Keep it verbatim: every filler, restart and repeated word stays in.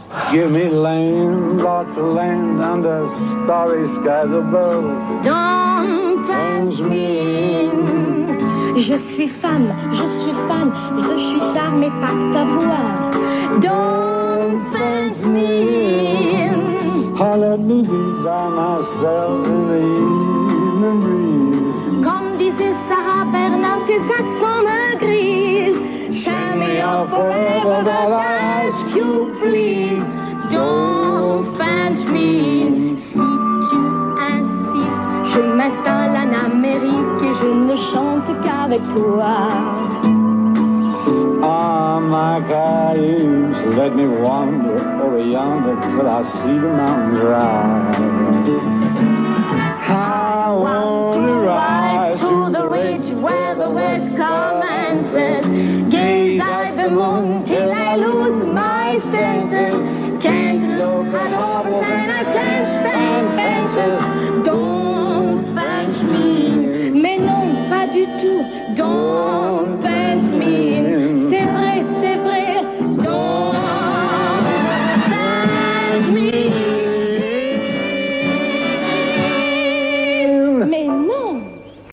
Give me land, lots of land under starry skies above. Don't fence me in. Je suis femme, je suis fan, je suis charmée par ta voix. Don't fence me in. Oh, let me be by myself in the evening breeze. Comme disait Sarah Bernard, tes accents me grisent. Turn me off forever, but I ask you please. Don't fence me in. Si tu insistes, je m'installe en Amérique et je ne chante qu'avec toi. Ah, my cayuse, let me wander over yonder till I see the mountains rise. I want to rise to the ridge where the west commences. Gaze at the moon till I lose my senses. Can't look at others and I can't stand fences. Don't fence me, mais non, pas du tout. Don't fence